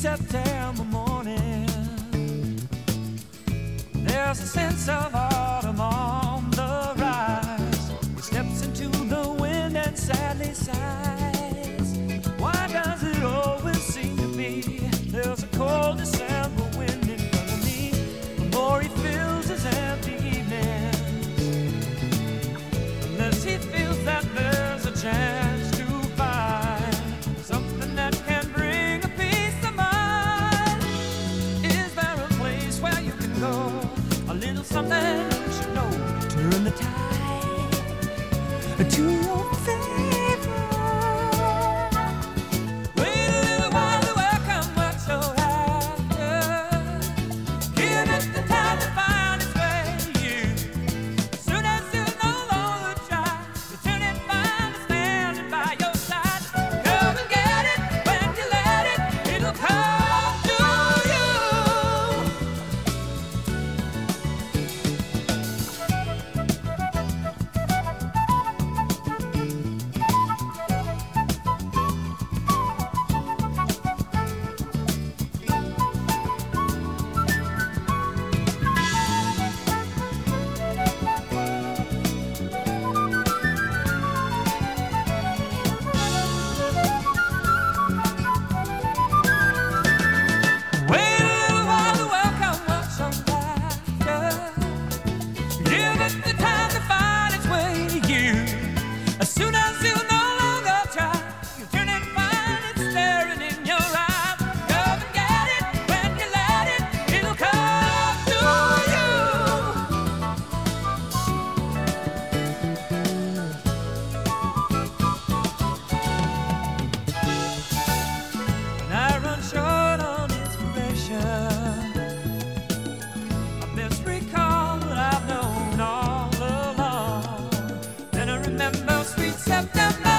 September morning. There's a sense of autumn on the rise. He steps into the wind and sadly sighs. Why does it always seem to be there's a cold December wind in front of me? The more he fills his empty evenings, the less he feels that there's a chance to find something that can bring a peace of mind. Is there a place where you can go? A little something you should know. Turn the tide to your favor. Wait a little while, the welcome works so after. Give it the time to find its way to you. As soon as you no longer try, you turn and find it standing by your side. Come and get it when you let it. It'll come to you. Wait a little while, the welcome works on after. Give it the time to find its way to you. As soon as you no longer try, you turn and find it staring in your eyes. Come and get it when you let it. It'll come to you. When I run short on inspiration, I best recall what I've known all along. Then I remember sweet September.